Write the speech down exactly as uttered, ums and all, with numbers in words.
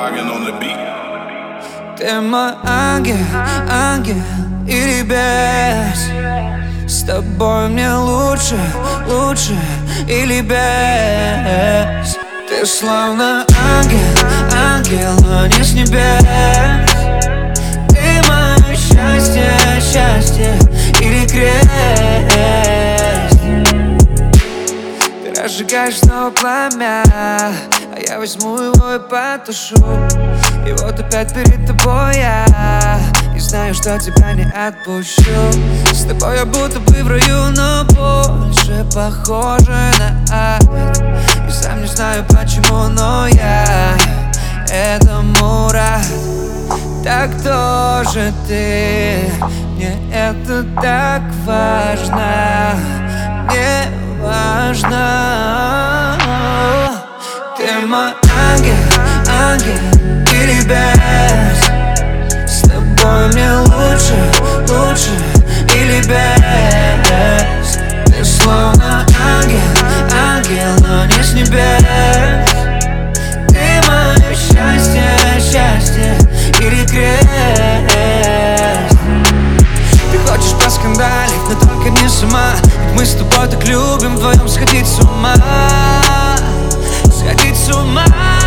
Hagen on the beat. Ты мой ангел, ангел или бес. С тобой мне лучше, лучше или без. Ты словно ангел, ангел, но не с небес. Ты мое счастье, счастье или крест. Ты разжигаешь снова пламя, а я возьму его и потушу. И вот опять перед тобой я и знаю, что тебя не отпущу. С тобой я будто бы в раю, но больше похоже на ад. И сам не знаю почему, но я этому рад. Так кто же ты? Мне это так важно. Мне важно. Ты мой ангел, ангел или без. С тобой мне лучше, лучше или без. Ты словно ангел, ангел, но не с небес. Ты мое счастье, счастье или крест. Ты хочешь поскандалить, но только не сама. Ведь мы с тобой так любим вдвоем сходить с ума. Сходить с ума.